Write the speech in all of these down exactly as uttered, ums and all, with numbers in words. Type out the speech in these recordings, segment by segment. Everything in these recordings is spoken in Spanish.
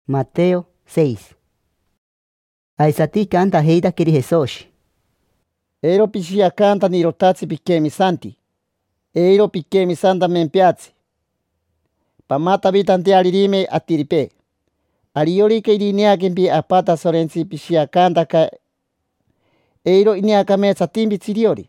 Mateo seis. Aisati canta heita kiri Jesús. Eiro pisia canta nirotatsi pikemi santi. Eiro pikemi santa mempiatsi. Pamata vitanti alirime atiripe. Aliorike irineakempi apata sorensi pisia canta ka. Eiro iniakamesa timbi tsiriori.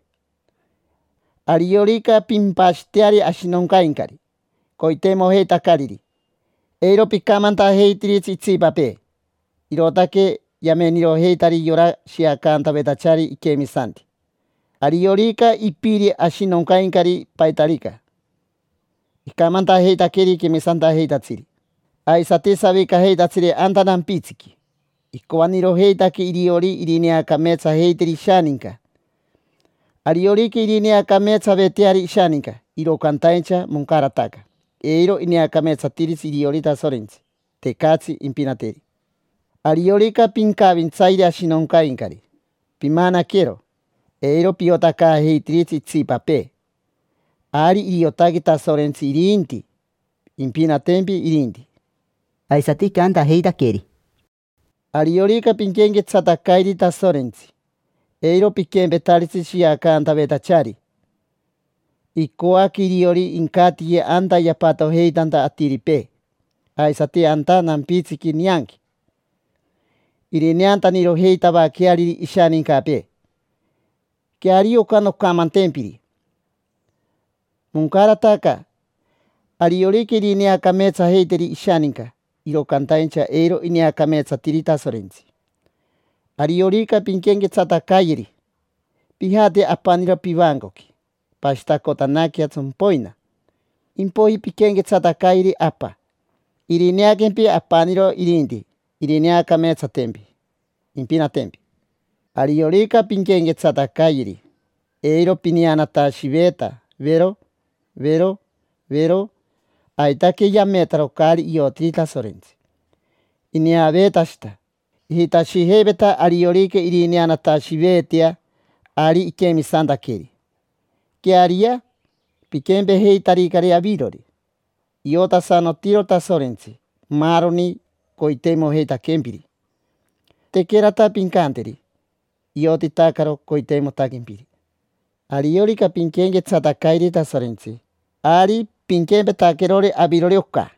Aliorika pimpashtiari ashinonkankari. Koitemo heita kariri. Eiro pikamanta heitiritsi itsipape. Irotake yameniro heitari yora shia canta betachari ikemi santi. Ariorika ipiri ashinonkankari paitarika. Ikamanta heitakeri kemi santa heitatsiri. Aisate sabika heitatsiri antanan pitsiki. Ikoaniro heitaki iriori irinea kametsa heitiri shaninka. Ariorika irinea kametsa betiari shaninka. Iro kantaincha munkarataka. Eiro inea kametsa tiris iriorita sorensi. Tekatsi impinateri. Ariorika pinkabintsairi ashinonkankari. Pimana quiero. Eiro piotaka heitritsi tsipape. Ari iriotaki tasorensi irinti. Impina tempi irinti. Aisati canta heita keri. Ariorika pinkenge tsatakairi tasorensi. Eiro pikembe taritsi shia canta betachari. Ikoa kiriori inkati anta yapato heitanta atiripe. Aisati anta nampitsiki nyanki. Irineanta niro heitaba kiari ishaninkape. Kiari okano kamantempiri. Munkarataka. Ariorike irinea kametsa heiteri ishaninka. Iro kantaincha eiro inea kametsa tirita sorensi. Ariorika pinkenge tsatakayiri. Pihate apanira pivangoki. Pasta kotanakia tsumpoina. Impoi pikenge tsatakayiri apa. Irinea kempi apaniro irindi. Irinea kametsa tempi. Impina tempi. Ariorika pinkenge tsatakayiri. Eiro pinianata shiveta. Vero, vero, vero. Aitake yametaro kari iotrita sorensi. Inea vetashita. Hitashihebeta ariorike irineanata shivetia. Ari ikemi santa keri. Kiaria pikembe heitarikari avirori. Iota sano tirota sorensi. Maroni koitemo heita kempiri. Tekerata pinkanteri. Ioti takaro koitemo takimpiri. Ariorika pinkenge tsatakairi tasorensi. Ari pinkembe takerore avirori oka.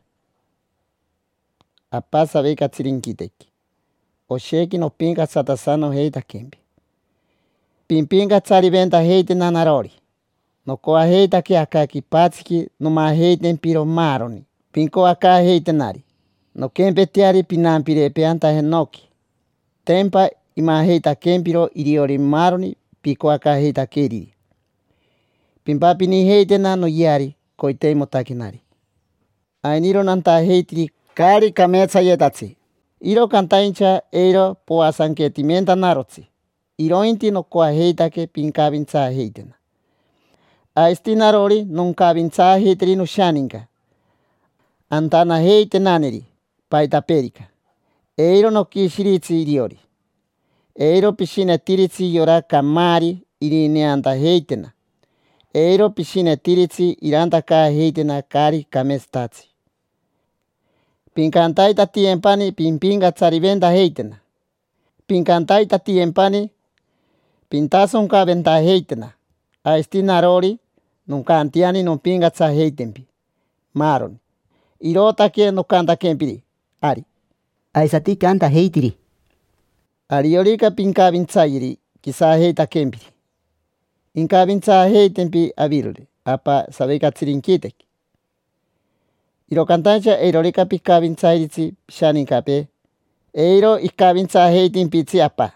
Apasa veka tsirinkiteki. Osheki no pinka tsatasano heita kempi. Pimpinga tsariventa heite nanarori. No koa heita ki akaki patsiki no ma heiten piro maroni. Pinko aka heite nari. No kempe tiari pinampire peanta henoki. Tempa ima heita kempiro iriori maroni piko aka heita keriri. Pimpa pini heite na no yari koitemo takinari. Ainiro nanta heitiri kari kametsa yetatsi. Iro kantaincha eiro poasanketimenta narotsi. Irointi no koa heitake pinkabintsa heitena. Aisti narori nunkabintsa heitiri no shaninka. Antana heite naneri paita perika. Eiro no kishiritsi iriori. Eiro pisine tiritsi yora kamari irineanta heitena. Eiro pisine tiritsi iranta ka heitena kari kamestatsi. Pinkantaita tiempani pimpinga tsariventa heitena. Pinkantaita tiempani pintasonka venta heitena. Aisti narori nunca antiani no pinga tsa heitempi. Maroni. Irotake no kanta kempiri. Ari. Aisati canta heitiri. Ariorika pinkabintsairi kisa heita kempiri. Inkabintsa heitempi avirori. Apa sabeka tsirinkiteki. Iro kantancha eirorika pikabintsairitsi shaninkape. Eiro ikabintsa heitimpitsi apa.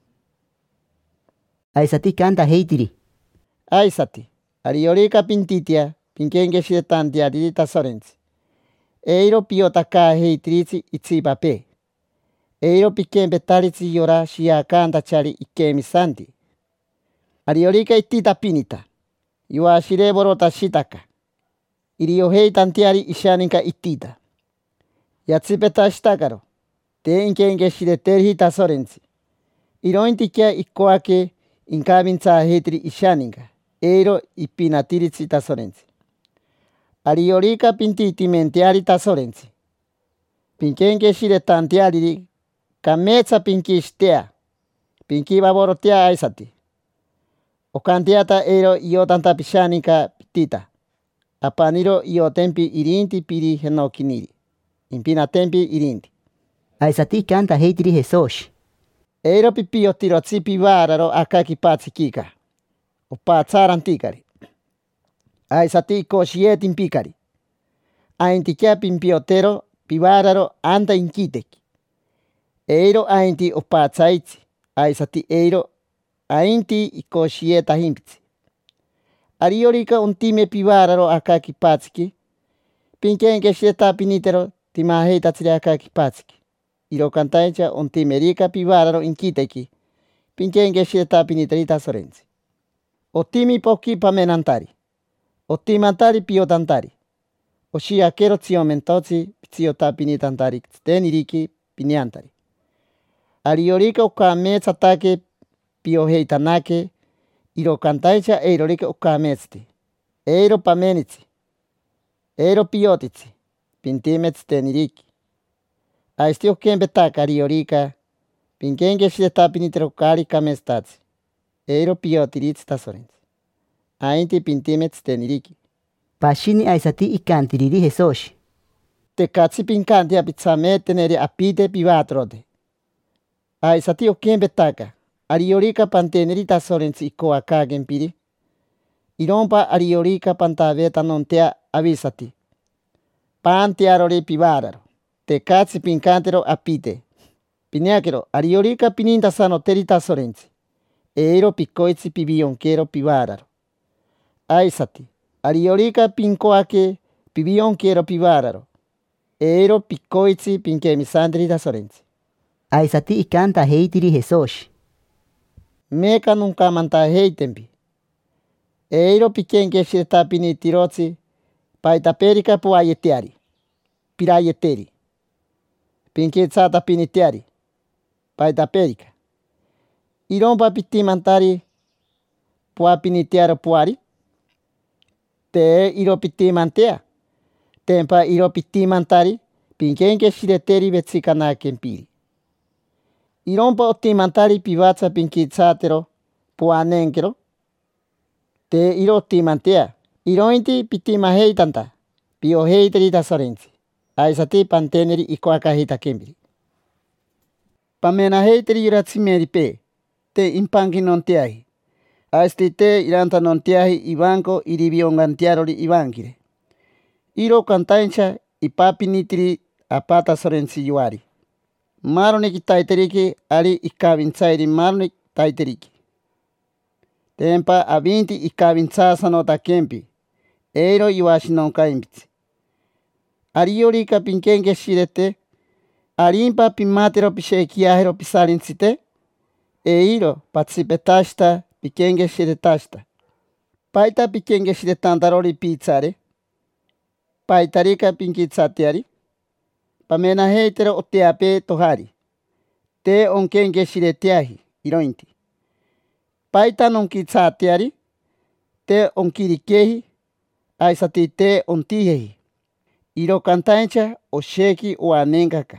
Aisati canta heitiri. Aisati. Ariorika pintitia. Pinkenge shiretantia dirita sorensi. Eiro piotaka heitiritsi itsipape. Eiro pikembe taritsi yora shia kanta chari ikemi santi. Ariorika itita pinita. Yua shireborota shitaka. Irio heitantiari ishaninka itita. Yatsipeta shitakaro. Te inkenge shireterhita sorensi. Irointikia ikoake inkabintsa heitiri ishaninka. Eiro ipinatiritsi tasorensi. Ariorika pintiti mentiari tasorensi. Pinkenkeshire tantiariri kametsa pinkishtea. Pinki baborotea aisati. Okantiata eiro iotanta pishanika pitita. Apaniro iotempi irinti piri henokiniri. Impina tempi irinti. Aisati canta heitiri Jesús. Eiro pipio tiro tsipi vararo akaki patsi kika. Opatsaran tikari. Aisati koshietin pikari. Aintikia pimpiotero pivararo anta inkiteki. Eiro ainti opatsaitsi. Aisati eiro ainti ikoshieta himpitsi. Ariorika untime pivararo akaki patsiki. Pinkenkesheta pinitero timaheitatsi akaki patsiki. Iro kantaicha untimerika pivararo inkiteki. Pinkenkesheta piniterita sorenzi. Otimi poki pamenantari. Otimantari piotantari. Oshiakero tsiomentotsi tsiota pinitantari steniriki piniantari. Ariorika ukametsatake pioheitanake. Iro kantaicha eirorika ukametsati. Eiro pamenitsi. Eiro piotitsi. Pintimetsi teniriki. Aistio kempetaka ariorika. Pinkenkesheta pinitero kari kamestatsi. Eiro piotiritsi tasorenzi. Ainti pintimetsi teniriki. Pashini aisati ikantiriri Jesús. Tekatsi pinkanti apitsame tenere apite pivatrode. Aisati okempetaka. Ariorika pantenerita sorenzi ikoakagempiri. Irompa ariorika pantaveta nontea avisati. Pantiarori pivararo. Tekatsi pinkantero apite. Piniakero ariorika pininta sano terita sorenzi. Eiro pikoitsi pibionkero pivararo. Aisati. Ariorika pinkoake pibionkero pivararo. Eiro pikoitsi pinkemisandrita sorenzi. Aisati canta heitiri Jesús. Meka nunca manta heitempi. Eiro pikenkesheta pinitirotsi. Paitaperika puayetiari. Pirayeteri. Pinketsata pinitiari. Paitaperika. Irompa pitimantari. Pua pinitiaro puari. Te iro pitimantea. Tempa iro pitimantari. Pinkenkeshireteri vetsikanakempiri. Irompa otimantari pivatsa pinkitsatero puanenkero. Te iro otimantea. Irointi pitimaheitanta. Pioheiterita sorenzi. Aisati panteneri ikoakaheita kempiri. Pamena heiteri iratsimeri pe. Te impanki nonteahi. Aisti te iranta nonteahi ibanko iribiongantiarori ibankire. Iro kantaincha ipapinitiri apata sorenzi yuari. Maronik taiteriki ari ikavintsairi maronik taiteriki. Tempa avinti ikavintsasanota kempi. Eiro iwashinonka impitsi. Ariorika pinkenkeshirete. Arimpa pimatero pishekiahero pisarintsite. Eiro patsipetashta pikenkeshiretashta. Paita pikenkeshiretantarori pizzare. Paitarika pinkitsatiari. Pamena heitero oteape tohari. Te onkenkeshiretiahi irointi. Paita nonkitsatiari. Te onkirikehi. Aisati te ontihehi. Iro kantaincha osheki uanenkaka.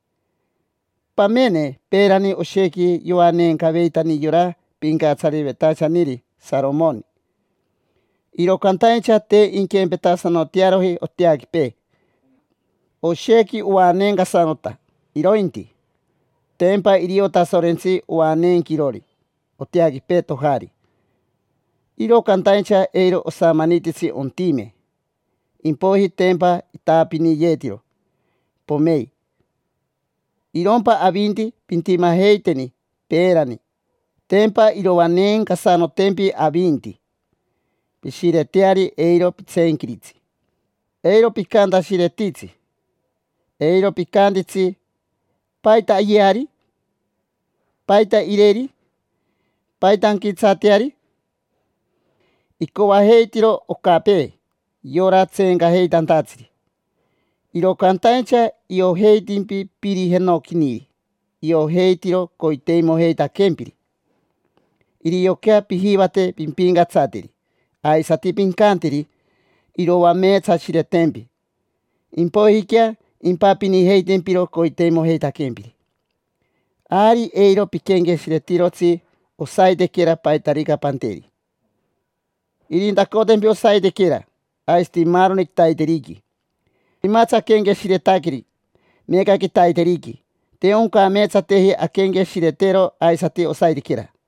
Pamene perani osheki yuanenka veitani yura pinkatsari vetachaniri Salomoni. Iro kantaincha te inkempetasanotiarohi otiakipe. Osheki uanenka sanota. Irointi. Tempa iriota sorenzi uanenkirori. Otiakipe tohari. Iro kantaincha eiro osamanitisi ontime. Impohi tempa itapini yetiro. Pomei. Irompa avinti pintima heiteni. Perani. Tempa irowanen kasano tempi avinti. Pishireteari eiro pitsenkiritsi. Eiro pikanta shiretitsi. Eiro pikanditsi. Paita iari. Paita ireri. Paita ankitsateari. Ikowa heitiro okape. Yora tsenga heitantatsiri. Iro kantaincha io heitimpi piri henokiniri. Io heitiro koiteimo heita kempiri. Iri yokea pihivate pimpinga tsatiri. Aisati pinkantiri. Iro wametsa shiretempi. Impohikia impapini heitempiro koiteimo heitakempiri. Ari eiro pikengeshiretirotsi osaitekera paitarika panteri. Irindakotempi osaitekera aistimaro niktaiteriki. Imatsa kengeshiretakiri meka kitaiteriki. Te onka metsa tehi akengeshiretero aisati osaitekera.